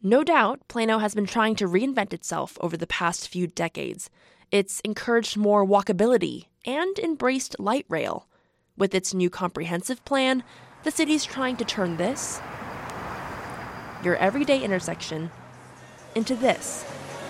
No doubt, Plano has been trying to reinvent itself over the past few decades. It's encouraged more walkability and embraced light rail. With its new comprehensive plan, the city's trying to turn this, your everyday intersection, into this.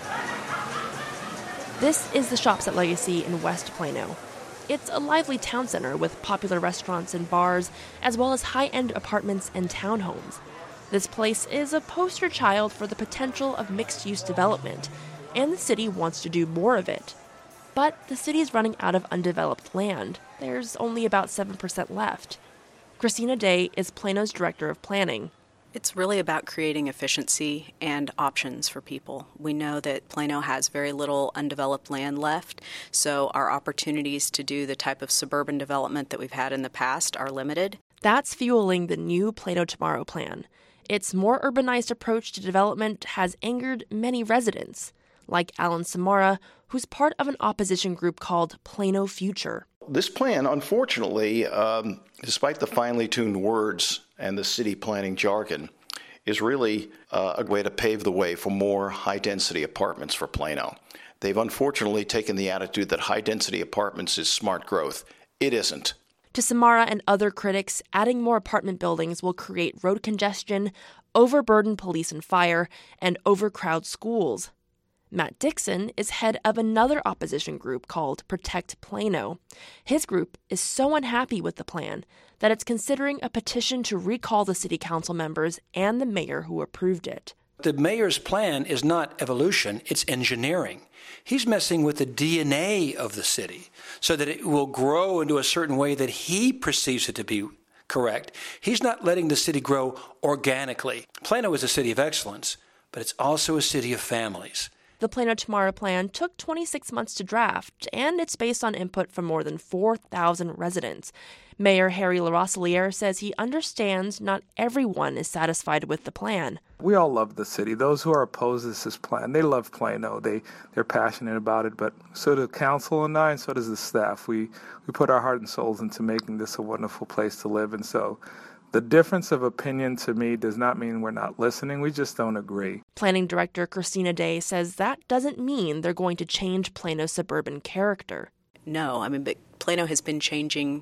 This is the Shops at Legacy in West Plano. It's a lively town center with popular restaurants and bars, as well as high-end apartments and townhomes. This place is a poster child for the potential of mixed-use development, and the city wants to do more of it. But the city is running out of undeveloped land. There's only about 7% left. Christina Day is Plano's director of planning. It's really about creating efficiency and options for people. We know that Plano has very little undeveloped land left, so our opportunities to do the type of suburban development that we've had in the past are limited. That's fueling the new Plano Tomorrow plan. Its more urbanized approach to development has angered many residents, like Alan Samara, who's part of an opposition group called Plano Future. This plan, unfortunately, despite the finely tuned words and the city planning jargon, is really a way to pave the way for more high-density apartments for Plano. They've unfortunately taken the attitude that high-density apartments is smart growth. It isn't. To Samara and other critics, adding more apartment buildings will create road congestion, overburden police and fire, and overcrowd schools. Matt Dixon is head of another opposition group called Protect Plano. His group is so unhappy with the plan that it's considering a petition to recall the city council members and the mayor who approved it. The mayor's plan is not evolution, it's engineering. He's messing with the DNA of the city so that it will grow into a certain way that he perceives it to be correct. He's not letting the city grow organically. Plano is a city of excellence, but it's also a city of families. The Plano Tomorrow plan took 26 months to draft, and it's based on input from more than 4,000 residents. Mayor Harry LaRoseliere says he understands not everyone is satisfied with the plan. We all love the city. Those who are opposed to this plan, they love Plano. They're passionate about it, but so do council and I, and so does the staff. We put our heart and souls into making this a wonderful place to live, and so the difference of opinion to me does not mean we're not listening. We just don't agree. Planning Director Christina Day says that doesn't mean they're going to change Plano's suburban character. No, but Plano has been changing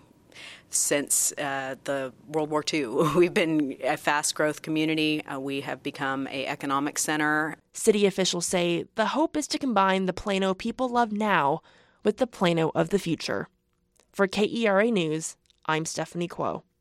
since the World War II. We've been a fast-growth community. We have become an economic center. City officials say the hope is to combine the Plano people love now with the Plano of the future. For KERA News, I'm Stephanie Kuo.